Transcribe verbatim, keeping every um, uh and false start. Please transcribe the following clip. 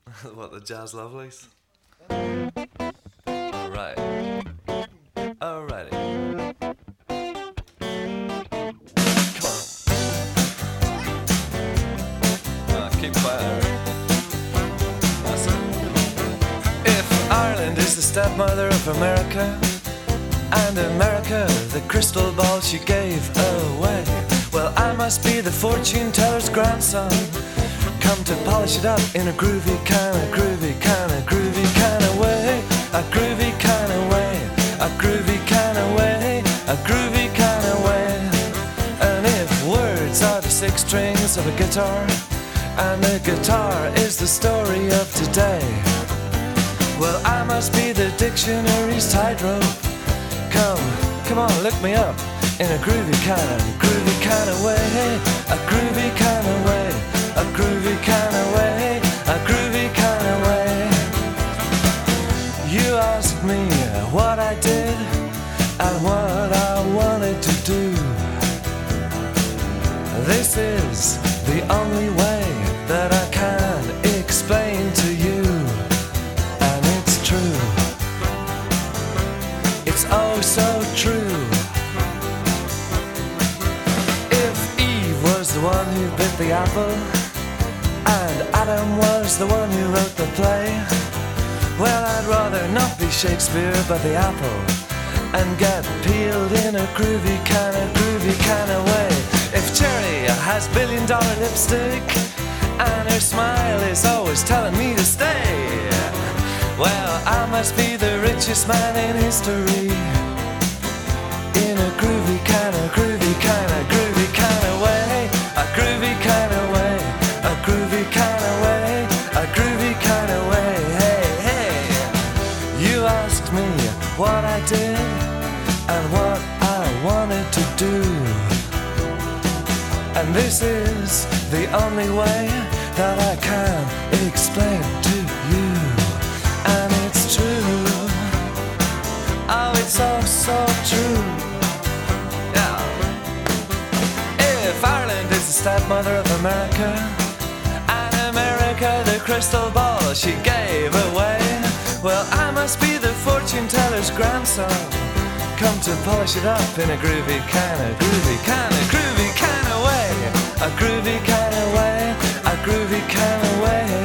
What, the jazz lovelies? Alright. Alrighty. Come on. Uh, keep quiet. That's it. If Ireland is the stepmother of America, and America the crystal ball she gave away, well, I must be the fortune teller's grandson, come to polish it up in a groovy kind of, groovy kind of, groovy kind of way, a groovy kind of way, a groovy kind of way, a groovy kind of way. And if words are the six strings of a guitar, and the guitar is the story of today, well, I must be the dictionary's tightrope. Come, come on, look me up in a groovy kind of, groovy kind of way, a groovy kind of way, a groovy kind of way, a groovy kind of way. You asked me what I did and what I wanted to do. This is the only way that I can explain to you, and it's true. It's oh so true. If Eve was the one who bit the apple, and Adam was the one who wrote the play, well, I'd rather not be Shakespeare but the apple, and get peeled in a groovy kind of, groovy kind of way. If Cherry has billion dollar lipstick, and her smile is always telling me to stay, well, I must be the richest man in history, in a groovy kind of, groovy kind of, groovy kind of way, a groovy kind of way, a groovy kind of way, a groovy kind of way. Hey, hey, you asked me what I did and what I wanted to do, and this is the only way that I can explain to you. And it's true. Oh, it's all so true. Yeah. If Ireland is the stepmother of America, and America the crystal ball she gave away, well, I must be the fortune teller's grandson, come to polish it up in a groovy kind of, groovy kind of, groovy kind of way, a groovy kind of way, a groovy kind of way.